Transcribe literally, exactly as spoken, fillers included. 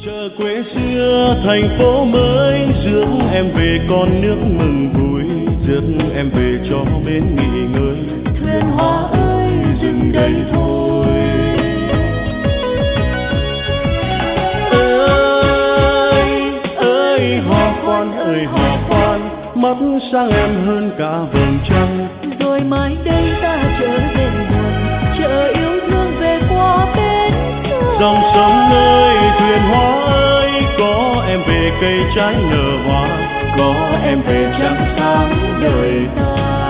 Chợ quê xưa thành phố mới rước em về con nước mừng vui, rước em về cho bến nghỉ ngơi. Thuyền hoa ơi dừng đây thôi. Ơi ơi hò khoan ơi hò khoan, mắt sang em hơn cả vầng trăng. Rồi mai đây ta trở về buồn, chờ yêu thương về qua bến Thương. Dòng sông ơi thuyền hoa ơi, có em về cây trái nở hoa, có em về trăng sáng đời ta.